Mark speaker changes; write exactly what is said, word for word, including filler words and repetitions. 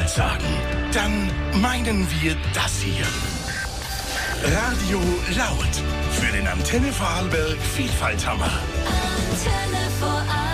Speaker 1: Laut sagen, dann meinen wir das hier. Radio Laut für den Antenne Vorarlberg Vielfalthammer.
Speaker 2: Antenne Vorarlberg.